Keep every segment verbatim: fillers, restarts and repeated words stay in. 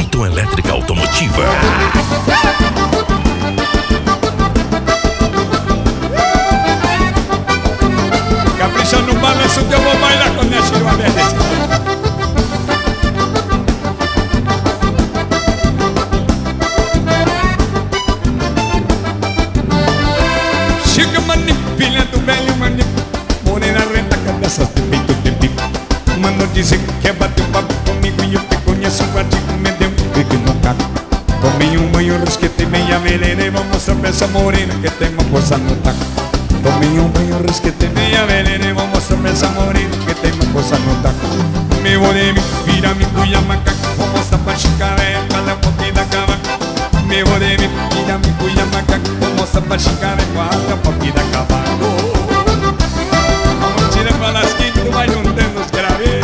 Piton Elétrica Automotiva. Capricha no balanço que eu vou bailar com a minha chiruaberta. Chega manico, filha do velho manico, morena renta, cabeças de peito de bico. Mano dizer que quer bater papo comigo e eu te conheço um artigo, me deu um pique no caco. Tomei um banho, resquetei meia melena e vou mostrar pra essa morena que tem uma força no taco. Tomei um banho, resquetei meia melena e vou mostrar pra essa morena que tem uma força no taco. Meu oreme, vira me cuia macaco, vou mostrar pra chicaré, fala um pouquinho da cavaca. Meu oreme, vira me cuia macaco, vou mostrar pra chicaré, fala um pouquinho da cavaca. Vamos tirar pra lasquinha, tu vai juntando os graves.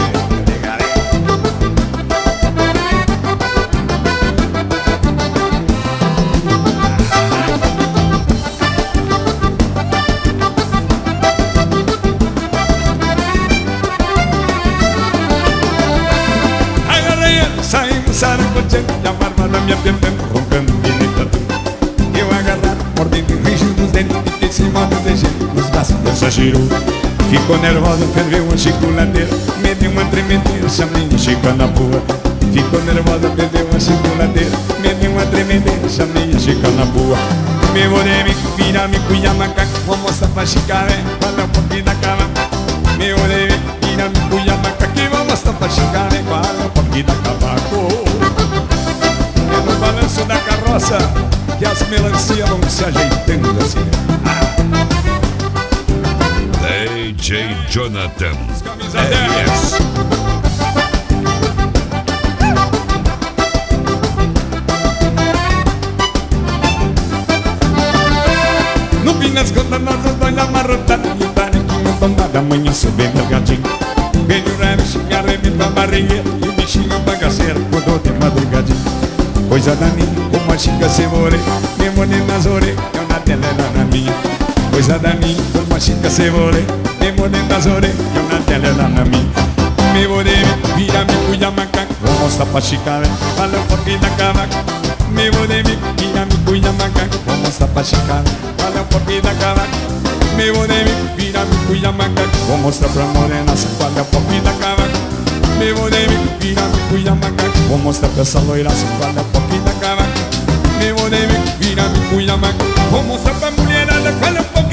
Saímos saracoteando e a bárbara me atendendo, roncando e deitando. Eu agarrado, mordendo e rígido dos dentes, fiquei sem modo de jeito, nos braços dessa girou. Ficou nervosa, ferveu a chiculadeira, me deu uma tremedeira, chamei a chica na boa. Ficou nervosa, ferveu a chiculadeira, me deu uma tremedeira, chamei a chica na boa. Meu oreme, vira me cuia macaco, vou mostrar pra chicaré, fala um pouquinho da cava. Meu oreme, vira me cuia macaco, vou mostrar pra chicaré, fala um pouquinho da cavaco. É no balanço da carroça que as melancias vão se ajeitando assim. D J Jonathan R S. No fim das contas nós os dois amarrotados e o tarequinho tomado amanhã subir mergadinho. Veio o raro, cigarro, arrebenta a barrigueira e o bichinho bagaceiro acordou de madrugadinho. Coisa da minha, como a chica se morei, me mordendo nas orelhas, eu na tela ela na minha. Coisa da minha, como a chica se morei, me mordendo nas orelhas, eu na tela ela na minha. Me morei, vira me cuida macaco, vou mostrar pra chicaré, fala um pouquinho da cavaca. Me morei, vira me cuida macaco, vou mostrar pra chicaré, fala um pouquinho da cavaca. Me morei, vira me cuida macaco, vou mostrar pra morena, se fala um pouquinho da cavaca. Me morei, vira me cuida macaco, vou mostrar pra essa loira, se fala um pouquinho da cavaca. Me morei, vira me cuida macaco, vou mostrar pra mulherada, fala um pouquinho.